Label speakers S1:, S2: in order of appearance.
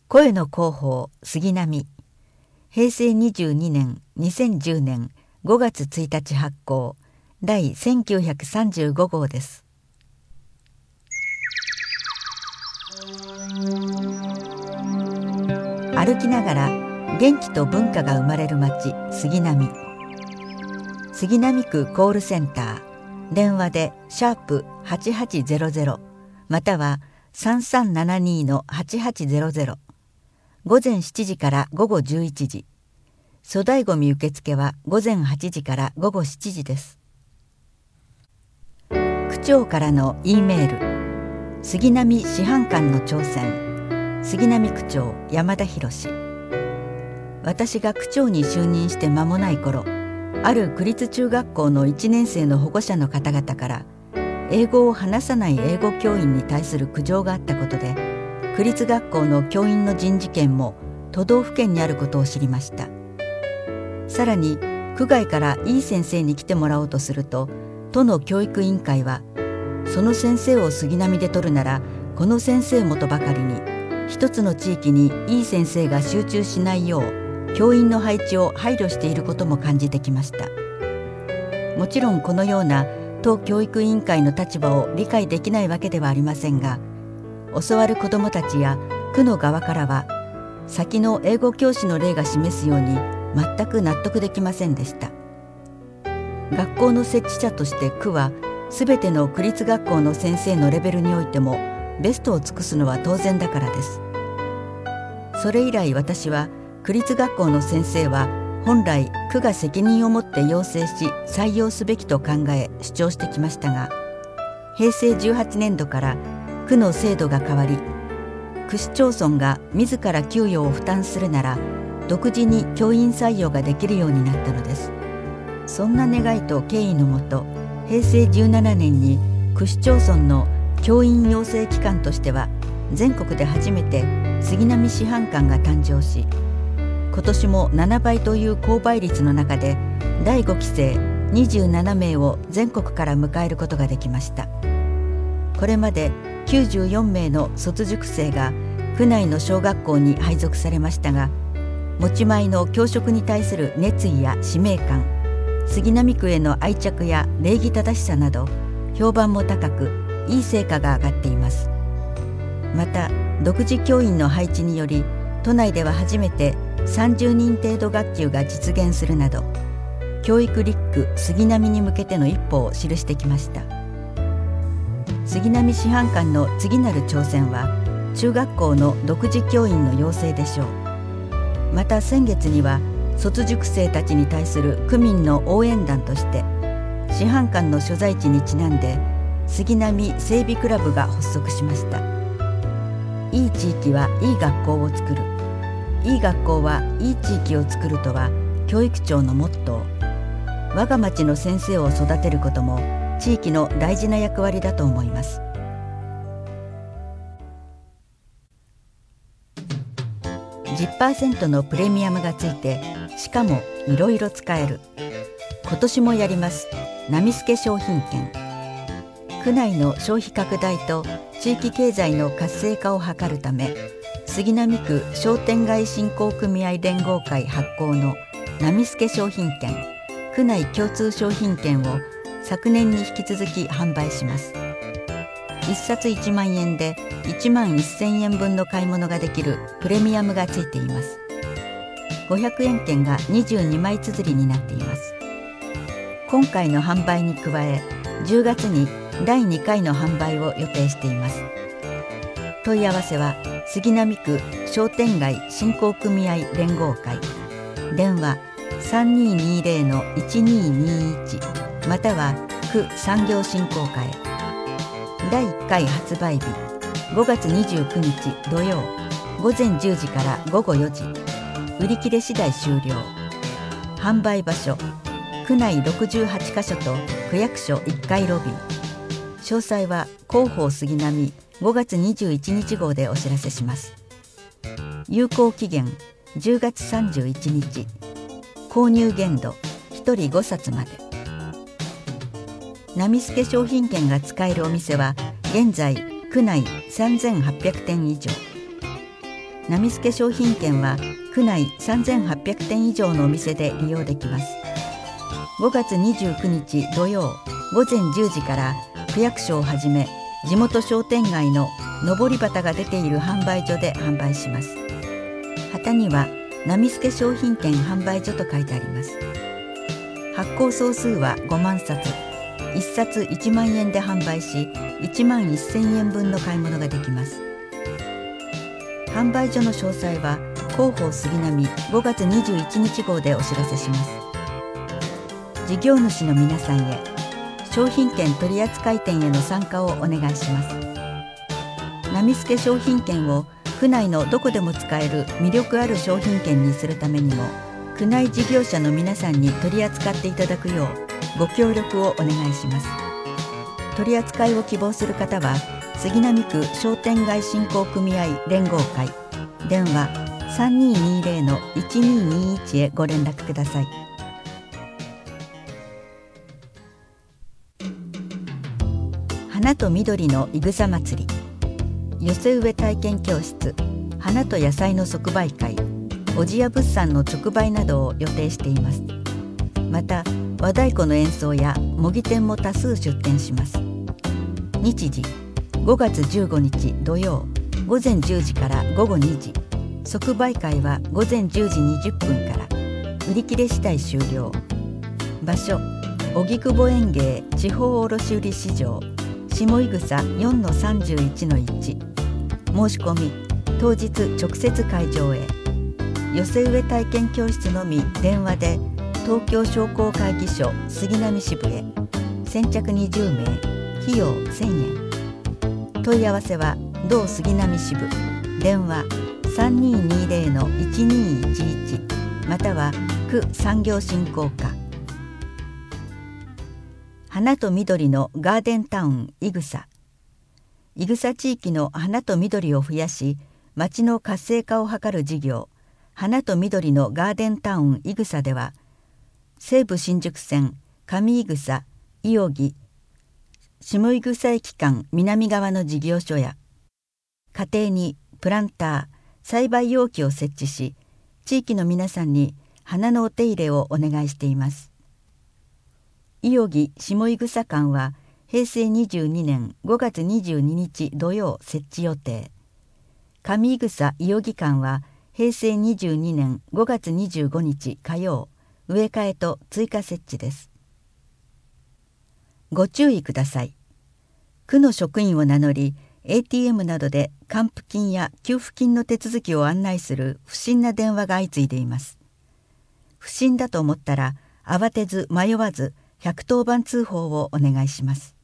S1: 声の広報杉並、平成22年2010年5月1日発行、第1935号です。歩きながら元気と文化が生まれる町杉並。杉並区コールセンター、電話で#8800または3372-8800、午前7時から午後11時、粗大ごみ受付は午前8時から午後7時です。区長からの E メール、杉並師範館の挑戦、杉並区長山田博。私が区長に就任して間もない頃、ある区立中学校の1年生の保護者の方々から英語を話さない英語教員に対する苦情があったことで、区立学校の教員の人事権も都道府県にあることを知りました。さらに区外からいい先生に来てもらおうとすると、都の教育委員会はその先生を杉並で取るならこの先生もとばかりに、一つの地域にいい先生が集中しないよう教員の配置を配慮していることも感じてきました。もちろんこのような都教育委員会の立場を理解できないわけではありませんが、教わる子どもたちや区の側からは先の英語教師の例が示すように全く納得できませんでした。学校の設置者として区はすべての区立学校の先生のレベルにおいてもベストを尽くすのは当然だからです。それ以来私は区立学校の先生は本来区が責任を持って養成し採用すべきと考え主張してきましたが、平成18年度から区の制度が変わり、区市町村が自ら給与を負担するなら独自に教員採用ができるようになったのです。そんな願いと経緯のもと、平成17年に区市町村の教員養成機関としては全国で初めて杉並師範館が誕生し、今年も7倍という高倍率の中で第5期生27名を全国から迎えることができました。これまで94名の卒塾生が区内の小学校に配属されましたが、持ち前の教職に対する熱意や使命感、杉並区への愛着や礼儀正しさなど評判も高く、いい成果が上がっています。また独自教員の配置により、都内では初めて30人程度学級が実現するなど、教育立区杉並に向けての一歩を記してきました。杉並師範館の次なる挑戦は中学校の独自教員の養成でしょう。また先月には卒塾生たちに対する区民の応援団として、師範館の所在地にちなんで杉並整備クラブが発足しました。いい地域はいい学校を作る、いい学校はいい地域を作るとは教育庁のモットー。我が町の先生を育てることも地域の大事な役割だと思います。10% のプレミアムがついて、しかもいろいろ使える。今年もやります。波助商品券。区内の消費拡大と地域経済の活性化を図るため、杉並区商店街振興組合連合会発行の波助商品券、区内共通商品券を昨年に引き続き販売します。1冊1万円で1万1000円分の買い物ができるプレミアムがついています。500円券が22枚綴りになっています。今回の販売に加え、10月に第2回の販売を予定しています。問い合わせは杉並区商店街振興組合連合会、電話 3220-1221 または区産業振興課へ。第1回発売日5月29日土曜午前10時から午後4時、売り切れ次第終了。販売場所区内68カ所と区役所1階ロビー。詳細は広報杉並5月21日号でお知らせします。有効期限10月31日、購入限度1人5冊まで。波助商品券が使えるお店は現在区内3800店以上。 波助商品券は区内3800店以上のお店で利用できます。5月29日土曜午前10時から区役所をはじめ地元商店街ののり旗が出ている販売所で販売します。旗には波助商品券販売所と書いてあります。発行総数は5万冊、1冊1万円で販売し、1万1000円分の買い物ができます。販売所の詳細は広報杉並5月21日号でお知らせします。事業主の皆さんへ、商品券取扱店への参加をお願いします。波助商品券を区内のどこでも使える魅力ある商品券にするためにも、区内事業者の皆さんに取り扱っていただくようご協力をお願いします。取り扱いを希望する方は杉並区商店街振興組合連合会電話 3220-1221 へご連絡ください。花と緑のいぐさ祭り、寄せ植え体験教室、花と野菜の即売会、小千谷物産の直売などを予定しています。また和太鼓の演奏や模擬店も多数出店します。日時5月15日土曜午前10時から午後2時、即売会は午前10時20分から、売り切れ次第終了。場所荻窪園芸地方卸売市場下井草 4-31-1、 申し込み当日直接会場へ。寄せ植え体験教室のみ電話で東京商工会議所杉並支部へ。先着20名、費用1000円。問い合わせは同杉並支部電話 3220-1211 または区産業振興課。花と緑のガーデンタウンいぐさ。いぐさ地域の花と緑を増やし町の活性化を図る事業、花と緑のガーデンタウンいぐさでは、西武新宿線上井草、伊予木、下井草駅間南側の事業所や、家庭にプランター、栽培容器を設置し、地域の皆さんに花のお手入れをお願いしています。伊予木下井草館は平成22年5月22日土曜設置予定。上井草伊予木館は平成22年5月25日火曜植え替えと追加設置です。ご注意ください。区の職員を名乗り ATM などで還付金や給付金の手続きを案内する不審な電話が相次いでいます。不審だと思ったら慌てず迷わず110番通報をお願いします。